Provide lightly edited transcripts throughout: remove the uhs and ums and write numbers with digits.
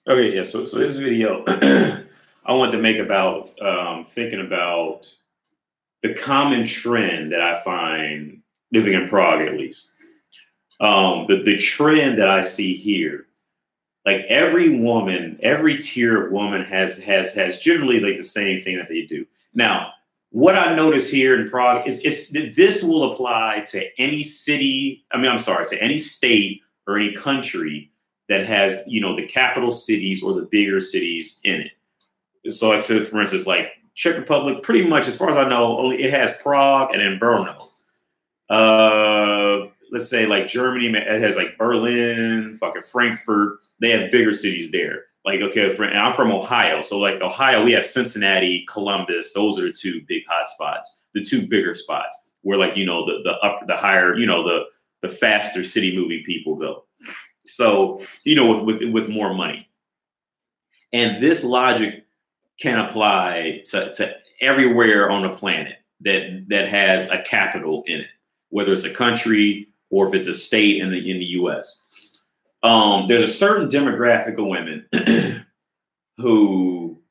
Okay, yeah. So this video I wanted to make about thinking about the common trend that I find living in Prague, at least. The trend that I see here, like every woman, every tier of woman has generally like the same thing that they do. Now, what I notice here in Prague is this will apply to any city. I mean, I'm sorry, to any state or any country that has the capital cities or the bigger cities in it. So, like, so for instance, like Czech Republic, pretty much as far as I know, only it has Prague and then Brno. Let's say like Germany, it has like Berlin, fucking Frankfurt. They have bigger cities there. Like, okay, and I'm from Ohio. So like Ohio, we have Cincinnati, Columbus. Those are the two big hot spots, the two bigger spots where like, the higher, the faster city moving people go. So, with more money. And this logic can apply to everywhere on the planet that has a capital in it, whether it's a country or if it's a state in the U.S. There's a certain demographic of women who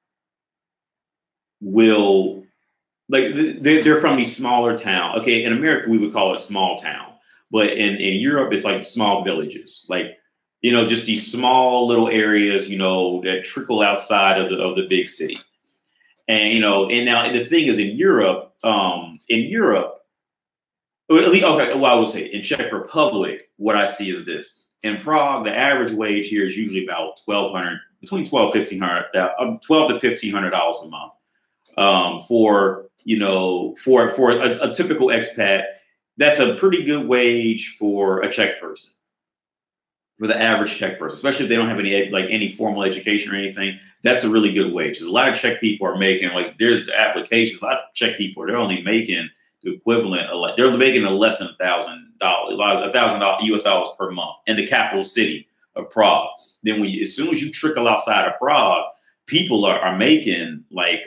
will like they're from these smaller towns. Okay, in America we would call it small town, but in Europe it's like small villages, like just these small little areas, that trickle outside of the big city. And now the thing is in Europe, well, at least, okay, well, I would say in Czech Republic, what I see is this. In Prague, the average wage here is usually about between $12 to $1,500 a month. For a typical expat, that's a pretty good wage for a Czech person, for the average Czech person, especially if they don't have any formal education or anything. That's a really good wage. Because a lot of Czech people are making, like, there's applications. A lot of Czech people, they're only making the equivalent of, like, they're making less than $1,000 US dollars per month in the capital city of Prague. Then as soon as you trickle outside of Prague, people are making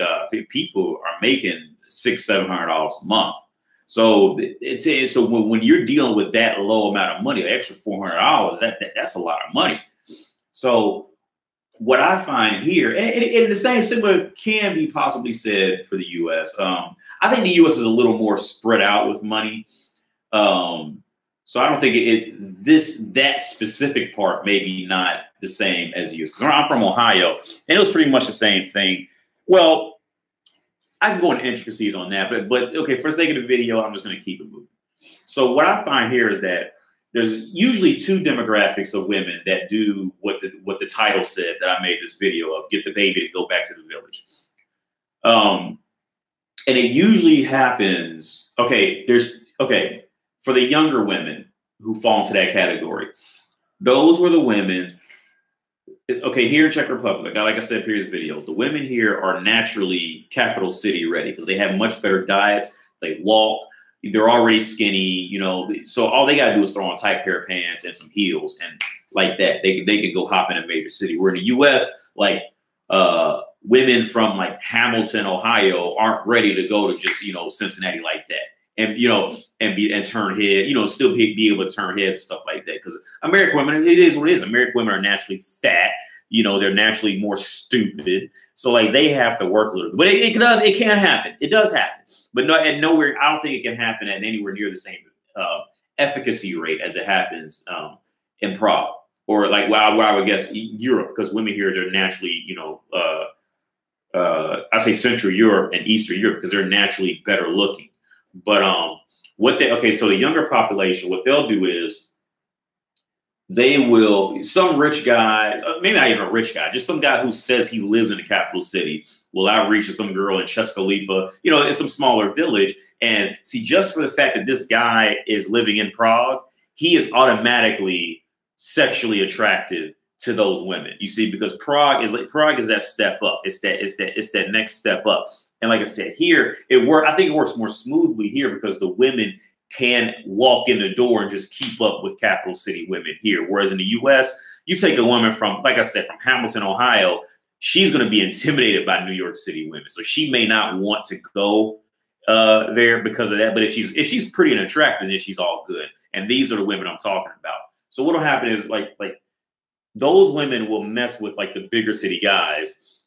$600-700 a month. So when you're dealing with that low amount of money, an extra $400, that's a lot of money. So what I find here, and the similar can be possibly said for the U.S. I think the U.S. is a little more spread out with money. So I don't think that specific part maybe not the same as the U.S. Because I'm from Ohio, and it was pretty much the same thing. Well, I can go into intricacies on that, but okay, for the sake of the video, I'm just going to keep it moving. So what I find here is that there's usually two demographics of women that do what the title said that I made this video of: get the baby to go back to the village. And it usually happens. For the younger women who fall into that category, those were the women. Okay, here in Czech Republic, like I said in previous videos, the women here are naturally capital city ready because they have much better diets. They walk. They're already skinny, so all they got to do is throw on a tight pair of pants and some heels, and like that, they can go hop in a major city. Where in the U.S., like women from like Hamilton, Ohio, aren't ready to go to just Cincinnati like that, and and turn head, still be able to turn heads and stuff like that. Because American women, it is what it is. American women are naturally fat. They're naturally more stupid. So like they have to work a little bit. But it can happen. It does happen. But nowhere, I don't think it can happen at anywhere near the same efficacy rate as it happens in Prague. Or like where I would guess Europe, because women here, they're naturally, I say Central Europe and Eastern Europe because they're naturally better looking. But so the younger population, what they'll do is some rich guys, maybe not even a rich guy, just some guy who says he lives in the capital city will outreach to some girl in Česká Lípa, in some smaller village. And see, just for the fact that this guy is living in Prague, he is automatically sexually attractive to those women. You see, because Prague is that step up. It's that next step up. And like I said, here I think it works more smoothly here because the women can walk in the door and just keep up with capital city women here. Whereas in the U.S., you take a woman from, like I said, from Hamilton, Ohio, she's going to be intimidated by New York City women. So she may not want to go there because of that. But if she's pretty and attractive, then she's all good. And these are the women I'm talking about. So what'll happen is like those women will mess with like the bigger city guys,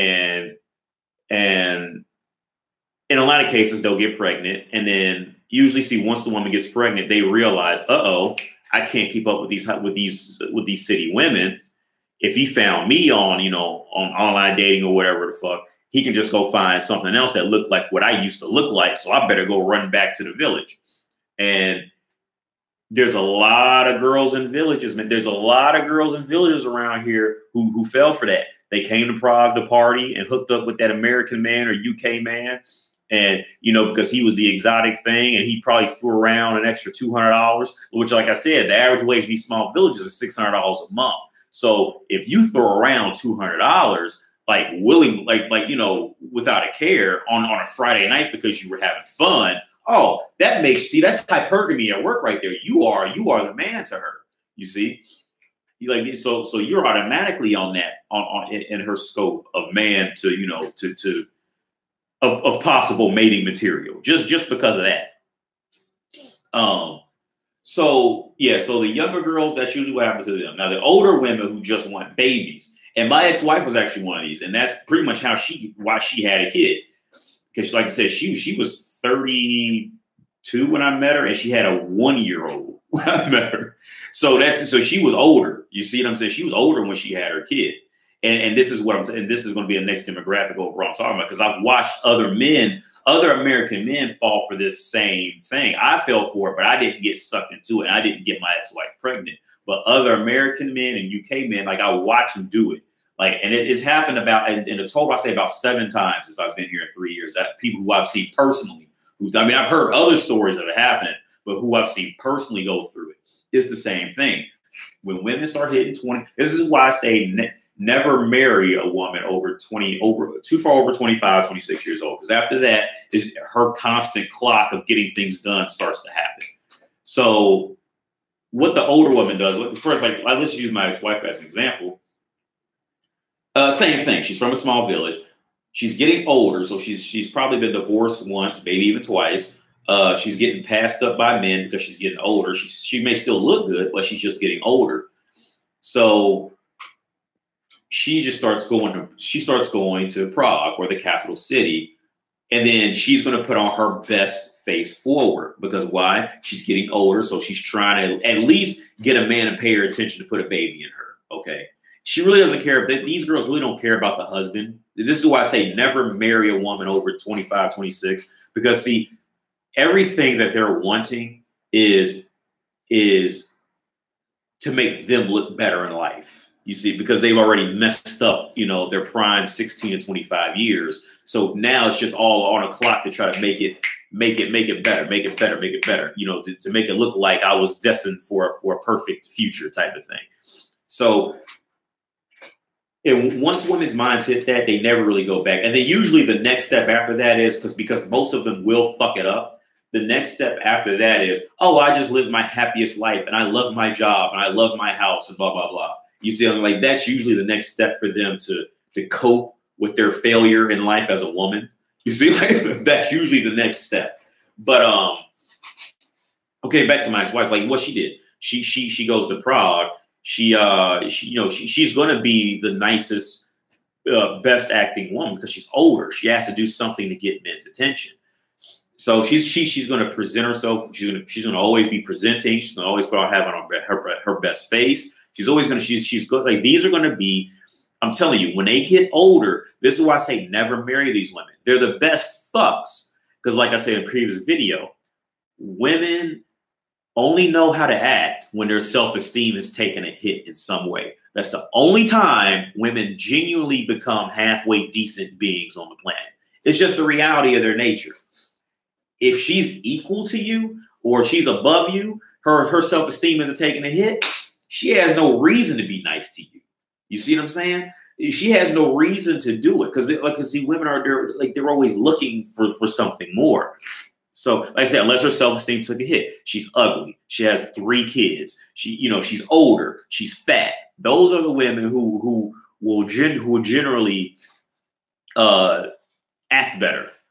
and in a lot of cases they'll get pregnant, and then usually see once the woman gets pregnant, they realize, uh-oh, I can't keep up with these city women. If he found me on, on online dating or whatever the fuck, he can just go find something else that looked like what I used to look like. So I better go run back to the village. And there's a lot of girls in villages, man. There's a lot of girls in villages around here who fell for that. They came to Prague to party and hooked up with that American man or UK man. And, because he was the exotic thing, and he probably threw around an extra $200, which, like I said, the average wage in these small villages is $600 a month. So if you throw around $200, like without a care on a Friday night because you were having fun, oh, that's hypergamy at work right there. You are the man to her. You see, so you're automatically on that in her scope of man to of possible mating material just because of that. So the younger girls, that's usually what happens to them. Now the older women who just want babies, and my ex-wife was actually one of these, and that's pretty much why she had a kid. Because like I said, she was 32 when I met her, and she had a 1-year-old when I met her. So she was older. You see what I'm saying? She was older when she had her kid. And this is what I'm saying. This is going to be a next demographic overall I'm talking about, because I've watched other American men fall for this same thing. I fell for it, but I didn't get sucked into it. I didn't get my ex-wife pregnant. But other American men and UK men, like, I watch them do it. Like, and it's happened in a total, I say about 7 times since I've been here in 3 years. That people who I've seen personally, I've heard other stories of it happening, but who I've seen personally go through it, it's the same thing. When women start hitting 20, this is why I say never marry a woman too far over 25, 26 years old. Because after that, her constant clock of getting things done starts to happen. So what the older woman does, first, like let's use my ex-wife as an example. Same thing. She's from a small village. She's getting older. So she's probably been divorced once, maybe even twice. She's getting passed up by men because she's getting older. She may still look good, but she's just getting older. So she starts going to Prague, or the capital city, and then she's going to put on her best face forward, because why? She's getting older, so she's trying to at least get a man to pay her attention to put a baby in her. Okay, she really doesn't care. These girls really don't care about the husband. This is why I say never marry a woman over 25, 26, because see, everything that they're wanting is to make them look better in life. You see, because they've already messed up, their prime 16 to 25 years. So now it's just all on a clock to try to make it better, to make it look like I was destined for a perfect future type of thing. So once women's minds hit that, they never really go back. And then usually the next step after that is, because most of them will fuck it up. The next step after that is, oh, I just lived my happiest life, and I love my job, and I love my house, and blah, blah, blah. You see, I'm like, that's usually the next step for them to cope with their failure in life as a woman. You see, like, that's usually the next step. But okay, back to my ex-wife. Like, what she did, she goes to Prague. She's going to be the nicest, best acting woman because she's older. She has to do something to get men's attention. So she's going to present herself. She's going to always be presenting. She's going to always have her best face. She's always going to, she's good. Like, these are going to be, I'm telling you, when they get older, this is why I say never marry these women. They're the best fucks. Because like I said in a previous video, women only know how to act when their self-esteem is taking a hit in some way. That's the only time women genuinely become halfway decent beings on the planet. It's just the reality of their nature. If she's equal to you or she's above you, her self-esteem isn't taking a hit, she has no reason to be nice to you. You see what I'm saying? She has no reason to do it because see, women they're always looking for something more. So, like I said, unless her self-esteem took a hit, she's ugly. She has 3 kids. She's older. She's fat. Those are the women who will generally act better.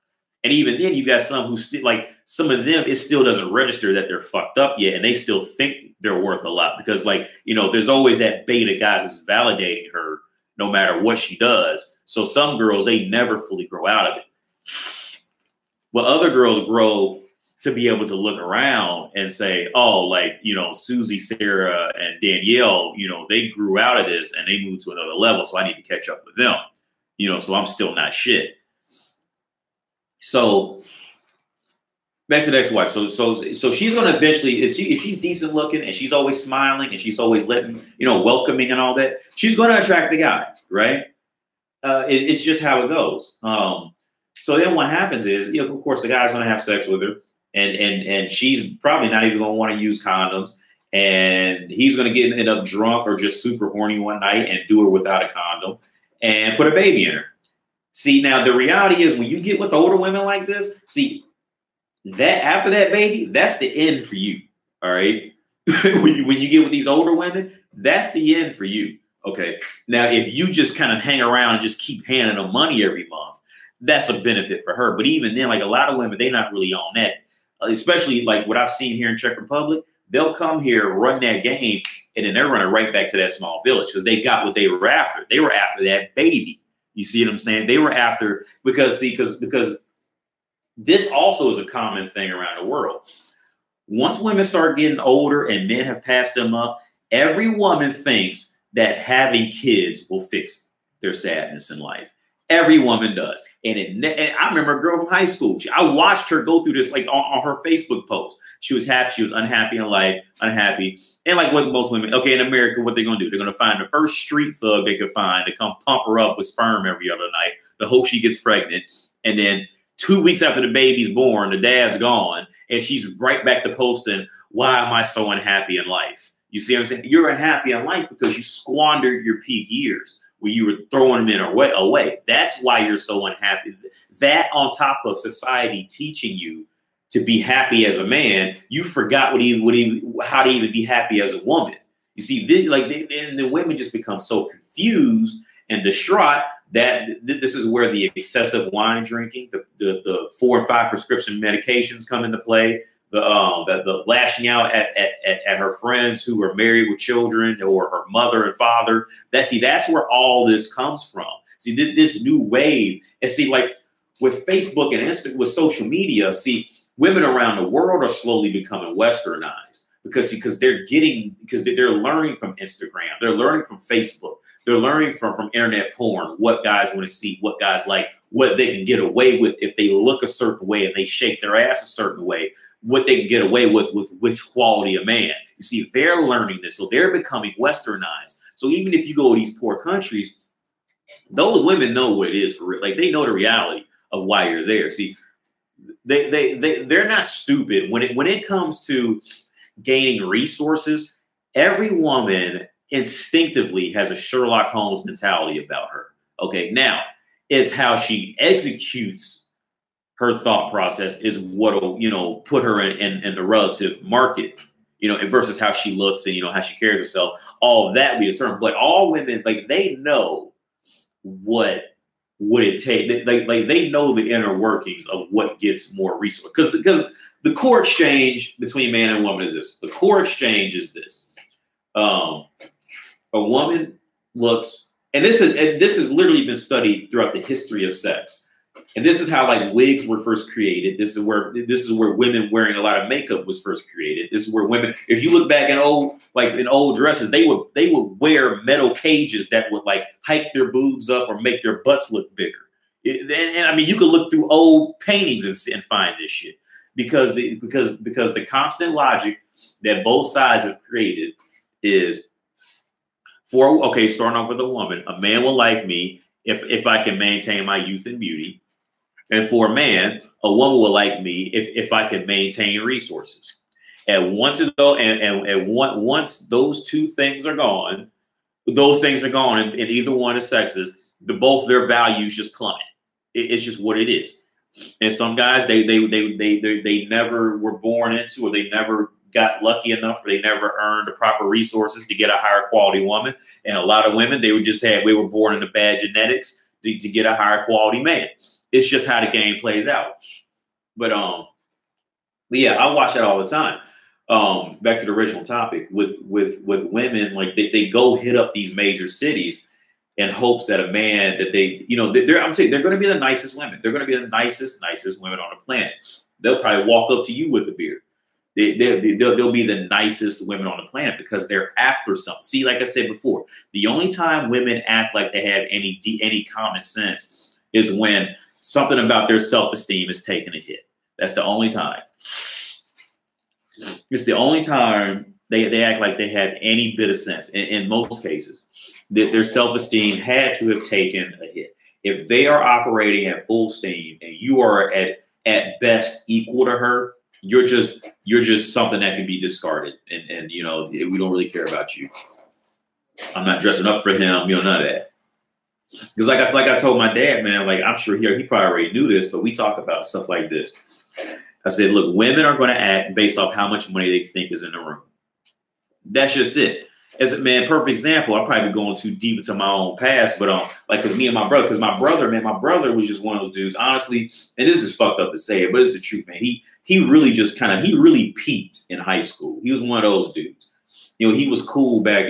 And even then, you got some who still like some of them, it still doesn't register that they're fucked up yet. And they still think they're worth a lot because, like, you know, there's always that beta guy who's validating her no matter what she does. So some girls, they never fully grow out of it. But other girls grow to be able to look around and say, oh, like, you know, Susie, Sarah, and Danielle, you know, they grew out of this and they moved to another level. So I need to catch up with them, you know, so I'm still not shit. So back to the ex-wife. So she's going to eventually, if she's decent looking and she's always smiling and she's always letting, you know, welcoming and all that, she's going to attract the guy, right? It's just how it goes. So then what happens is, you know, of course, the guy's going to have sex with her. And she's probably not even going to want to use condoms. And he's going to end up drunk or just super horny one night and do it without a condom and put a baby in her. See, now the reality is when you get with older women like this, see, that after that baby, that's the end for you. All right. when you get with these older women, that's the end for you. Okay. Now, if you just kind of hang around and just keep handing them money every month, that's a benefit for her. But even then, like a lot of women, they're not really on that. Especially like what I've seen here in Czech Republic, they'll come here, run that game, and then they're running right back to that small village because they got what they were after. They were after that baby. You see what I'm saying? They were after because this also is a common thing around the world. Once women start getting older and men have passed them up, every woman thinks that having kids will fix their sadness in life. Every woman does. And I remember a girl from high school. I watched her go through this like on her Facebook post. She was happy. She was unhappy in life, unhappy. And like what most women, okay, in America, what they're going to do? They're going to find the first street thug they could find to come pump her up with sperm every other night to hope she gets pregnant. And then 2 weeks after the baby's born, the dad's gone. And she's right back to posting, why am I so unhappy in life? You see what I'm saying? You're unhappy in life because you squandered your peak years, where you were throwing them away. That's why you're so unhappy. That on top of society teaching you to be happy as a man, you forgot how to even be happy as a woman. You see, the women just become so confused and distraught that this is where the excessive wine drinking, the 4 or 5 prescription medications come into play. The lashing out at her friends who are married with children or her mother and father. That's where all this comes from. See, this new wave, and see, like with Facebook and Instagram, with social media, see, women around the world are slowly becoming westernized because they're learning from Instagram, they're learning from Facebook, they're learning from internet porn, what guys want to see, what guys like, what they can get away with if they look a certain way and they shake their ass a certain way, what they can get away with which quality of man. You see, they're learning this, so they're becoming westernized. So even if you go to these poor countries, those women know what it is for real. Like they know the reality of why you're there. See, they're not stupid when it comes to gaining resources. Every woman instinctively has a Sherlock Holmes mentality about her. Okay, now it's how she executes her thought process is what'll, put her in the relative market, versus how she looks and, how she carries herself. All of that we determine. But all women, like, they know what would it take. They know the inner workings of what gets more resources. Because the core exchange between man and woman is this. The core exchange is this. A woman looks, and this has literally been studied throughout the history of sex. And this is how like wigs were first created. This is where women wearing a lot of makeup was first created. This is where women, if you look back in old dresses, they would wear metal cages that would like hike their boobs up or make their butts look bigger. And I mean, you could look through old paintings and find this shit because the constant logic that both sides have created is starting off with a woman, a man will like me if I can maintain my youth and beauty. And for a man, a woman will like me if I can maintain resources. And once those two things are gone, in either one of sexes, both their values just plummet. It's just what it is. And some guys, they never were born into, or they never got lucky enough, or they never earned the proper resources to get a higher quality woman. And a lot of women, we were born into bad genetics to get a higher quality man. It's just how the game plays out. But yeah, I watch that all the time. Back to the original topic with women, like they go hit up these major cities in hopes that a man that they, you know, I'm saying they're going to be the nicest women. They're going to be the nicest women on the planet. They'll probably walk up to you with a beer. They'll be the nicest women on the planet because they're after something. See, like I said before, the only time women act like they have any common sense is when something about their self-esteem is taking a hit. That's the only time. It's the only time they act like they have any bit of sense. In most cases, their self-esteem had to have taken a hit. If they are operating at full steam and you are at best equal to her, you're just something that can be discarded. And you know, we don't really care about you. I'm not dressing up for him, you know, none of that. Because like I told my dad, man, like I'm sure he probably already knew this, but we talk about stuff like this. I said, look, women are going to act based off how much money they think is in the room. That's just it. As a man, perfect example, I'll probably be going too deep into my own past, but like, because my brother was just one of those dudes, honestly, and this is fucked up to say it, but it's the truth, man. He really peaked in high school. He was one of those dudes. You know, he was cool back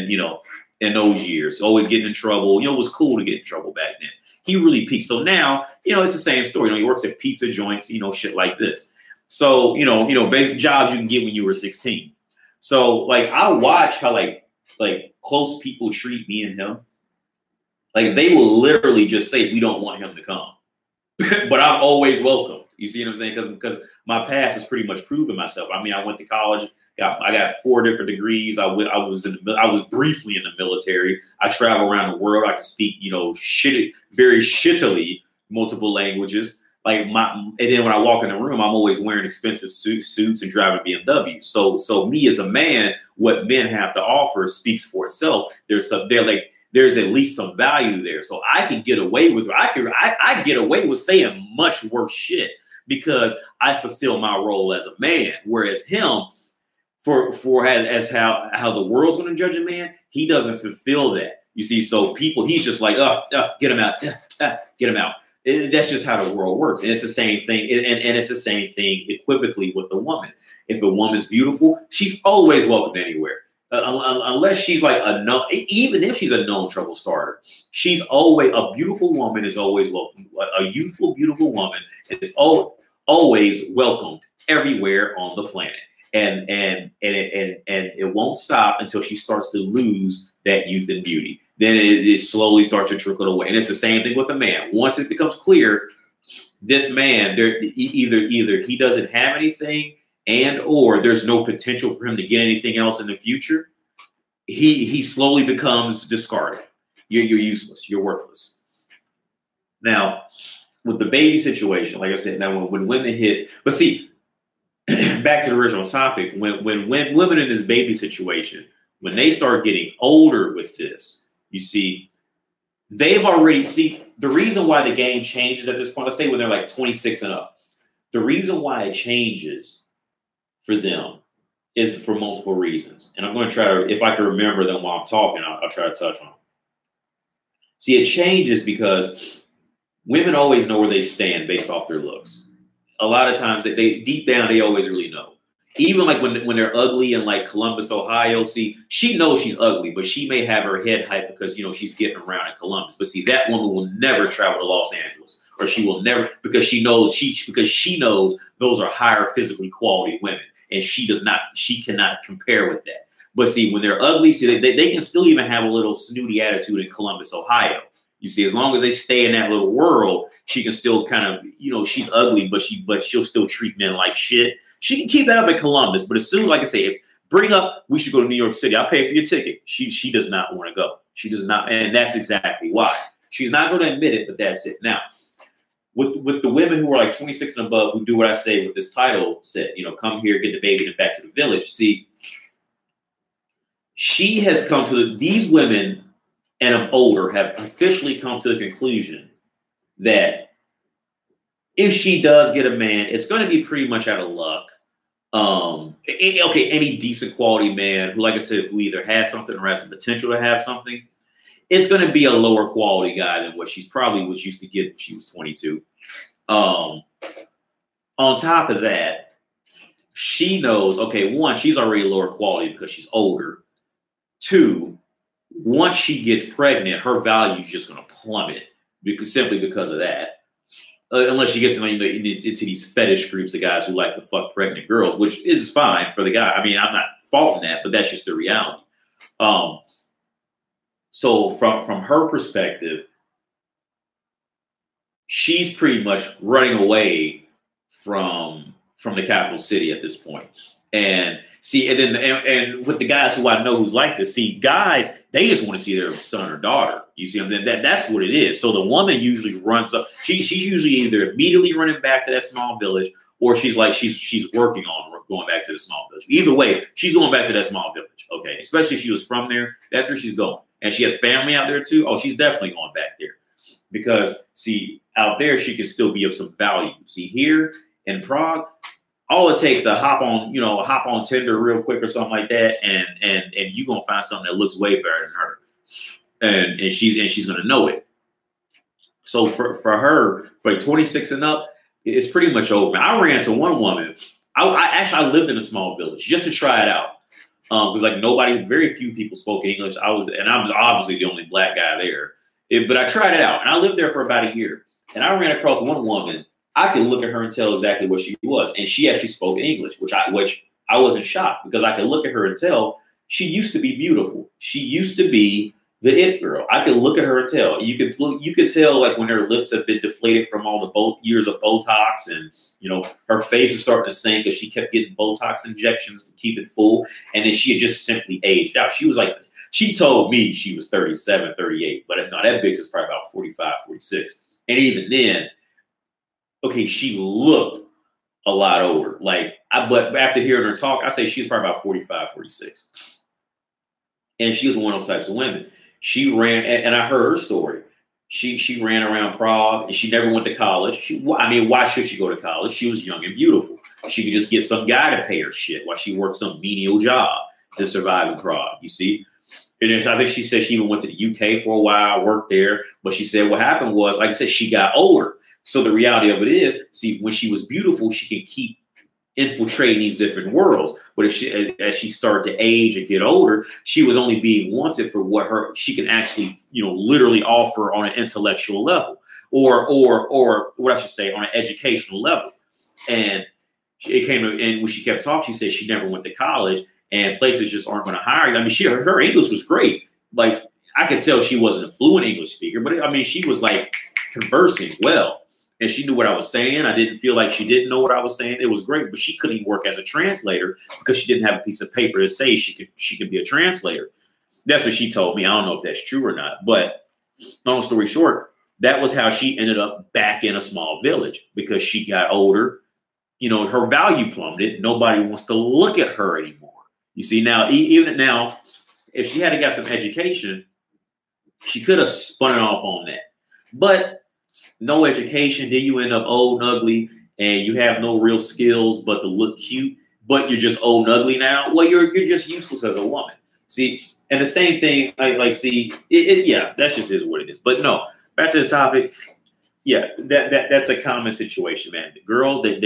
in those years, always getting in trouble. You know, it was cool to get in trouble back then. He really peaked. So now, you know, it's the same story. You know, he works at pizza joints, you know, shit like this. So, you know, basic jobs you can get when you were 16. So, like, I watch how like close people treat me and him. Like, they will literally just say, we don't want him to come. But I'm always welcome. You see what I'm saying? Because my past has pretty much proven myself. I mean, I went to college. I got 4 different degrees. I was briefly in the military. I travel around the world. I can speak, you know, very shittily multiple languages. And then when I walk in the room, I'm always wearing expensive suits and driving BMW. So me as a man, what men have to offer speaks for itself. There's at least some value there. So I can get away with it. I get away with saying much worse shit because I fulfill my role as a man. Whereas him, for as how the world's going to judge a man, he doesn't fulfill that. You see, so he's just like, get him out, get him out. That's just how the world works. And it's the same thing. And it's the same thing equivocally with a woman. If a woman's beautiful, she's always welcome anywhere. Unless she's like even if she's a known trouble starter, she's always a beautiful woman is always welcome. A youthful, beautiful woman is always welcomed everywhere on the planet. And it won't stop until she starts to lose that youth and beauty. Then it slowly starts to trickle away. And it's the same thing with a man. Once it becomes clear, this man, either he doesn't have anything or there's no potential for him to get anything else in the future, he slowly becomes discarded. You're useless. You're worthless. Now, with the baby situation, like I said, now when women hit, but see, back to the original topic, when women in this baby situation, when they start getting older with this, you see, they've already the reason why the game changes at this point, let's say when they're like 26 and up, the reason why it changes for them is for multiple reasons. And I'm going to try to, if I can remember them while I'm talking, I'll try to touch on them. See, it changes because women always know where they stand based off their looks. A lot of times they deep down, they always really know. Even like when they're ugly in like Columbus, Ohio, see, she knows she's ugly, but she may have her head hyped because, you know, she's getting around in Columbus. But see, that woman will never travel to Los Angeles, or she will never, because she knows those are higher physically quality women, and she cannot compare with that. But see, when they're ugly, see, they can still even have a little snooty attitude in Columbus, Ohio. You see, as long as they stay in that little world, she can still kind of, you know, she's ugly, but she'll still treat men like shit. She can keep that up in Columbus, but as soon, like I say, bring up, we should go to New York City. I'll pay for your ticket. She does not want to go. She does not, and that's exactly why. She's not going to admit it, but that's it. Now, with the women who are like 26 and above, who do what I say with this title, said, you know, come here, get the baby, and back to the village. See, she has come to these women and older have officially come to the conclusion that if she does get a man, it's going to be pretty much out of luck. Any decent quality man who, like I said, who either has something or has the potential to have something, it's going to be a lower quality guy than what she's probably was used to get when she was 22. On top of that, she knows, okay, one, she's already lower quality because she's older. Two, once she gets pregnant, her value is just going to plummet simply because of that. Unless she gets into these fetish groups of guys who like to fuck pregnant girls, which is fine for the guy. I mean, I'm not faulting that, but that's just the reality. So from her perspective, she's pretty much running away from the capital city at this point. And see, and with the guys who I know who's like this, see, guys, they just want to see their son or daughter. You see, that's what it is. So the woman usually runs up. She's usually either immediately running back to that small village, or she's working on going back to the small village. Either way, she's going back to that small village. Okay, especially if she was from there, that's where she's going. And she has family out there too. Oh, she's definitely going back there because see, out there she can still be of some value. See, here in Prague, all it takes to hop on Tinder real quick or something like that, and you're gonna find something that looks way better than her, and she's gonna know it. So for her, for 26 and up, it's pretty much over. I ran into one woman. I lived in a small village just to try it out. Because very few people spoke English. I was obviously the only black guy there. But I tried it out, and I lived there for about a year. And I ran across one woman. I could look at her and tell exactly what she was, and she actually spoke English, which I wasn't shocked because I could look at her and tell she used to be beautiful. She used to be the it girl. I could look at her and tell. You could tell like when her lips have been deflated from all the years of Botox, and her face is starting to sink because she kept getting Botox injections to keep it full, and then she had just simply aged out. She was like, she told me she was 37, 38, but no, that bitch was probably about 45, 46, and even then. Okay, she looked a lot older. But after hearing her talk, I say she's probably about 45, 46. And she was one of those types of women. She ran, and I heard her story. She ran around Prague, and she never went to college. Why should she go to college? She was young and beautiful. She could just get some guy to pay her shit while she worked some menial job to survive in Prague, you see? And I think she said she even went to the UK for a while, worked there. But she said what happened was, like I said, she got older. So the reality of it is, see, when she was beautiful, she can keep infiltrating these different worlds. But as she started to age and get older, she was only being wanted for what she can actually, literally offer on an intellectual level, or what I should say, on an educational level. And it came, and when she kept talking, she said she never went to college, and places just aren't going to hire you. I mean, her English was great. Like I could tell she wasn't a fluent English speaker, but she was like conversing well. And she knew what I was saying. I didn't feel like she didn't know what I was saying. It was great, but she couldn't even work as a translator because she didn't have a piece of paper to say she could be a translator. That's what she told me. I don't know if that's true or not. But long story short, that was how she ended up back in a small village because she got older. Her value plummeted. Nobody wants to look at her anymore. You see, now, even now, if she had got some education, she could have spun it off on that. But no education, then you end up old and ugly, and you have no real skills but to look cute, but you're just old and ugly now. Well, you're just useless as a woman. See, and the same thing, yeah, that just is what it is. But no, back to the topic. Yeah, that's a common situation, man. The girls, they're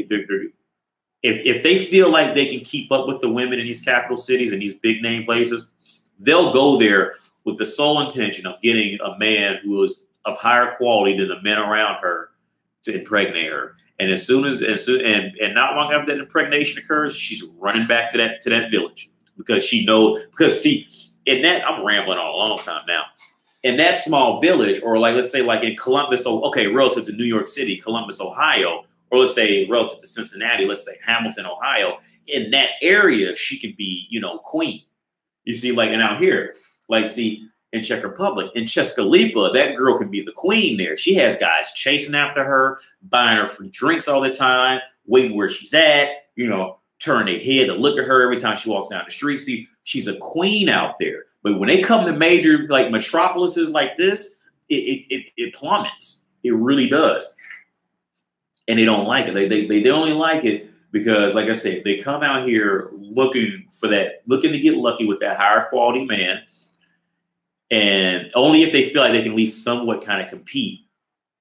if they feel like they can keep up with the women in these capital cities and these big name places, they'll go there with the sole intention of getting a man who is of higher quality than the men around her to impregnate her. And as soon and not long after that impregnation occurs, she's running back to that village because see, in that, I'm rambling on a long time now. In that small village, or let's say in Columbus, relative to New York City, Columbus, Ohio, or let's say relative to Cincinnati, let's say Hamilton, Ohio, in that area, she can be, queen. You see, and out here, in Czech Republic, in Česká Lípa, that girl can be the queen there. She has guys chasing after her, buying her free drinks all the time, waiting where she's at, turn their head to look at her every time she walks down the street. See, she's a queen out there. But when they come to major metropolises like this, it plummets. It really does. And they don't like it. They only like it because, like I said, they come out here looking to get lucky with that higher quality man. And only if they feel like they can at least somewhat kind of compete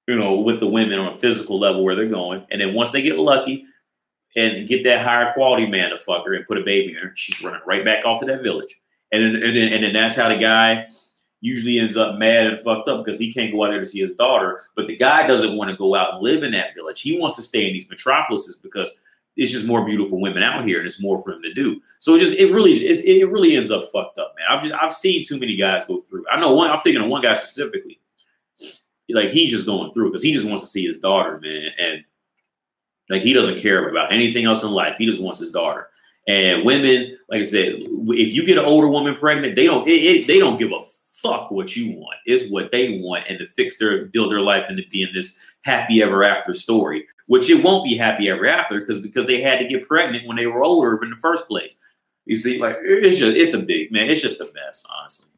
with the women on a physical level where they're going. And then once they get lucky and get that higher quality man to fuck her and put a baby in her, she's running right back off to that village. And then that's how the guy usually ends up mad and fucked up because he can't go out there to see his daughter. But the guy doesn't want to go out and live in that village. He wants to stay in these metropolises because it's just more beautiful women out here and it's more for him to do. So it really ends up fucked up, man. I've seen too many guys go through. I know one. I'm thinking of one guy specifically. Like he's just going through because he just wants to see his daughter, man, and like he doesn't care about anything else in life. He just wants his daughter. And women, like I said, if you get an older woman pregnant, they don't give a fuck what you want. It's what they want, and to build their life into being this happy ever after story, which it won't be happy ever after because they had to get pregnant when they were older in the first place. You see, like it's a big man. It's just a mess, honestly.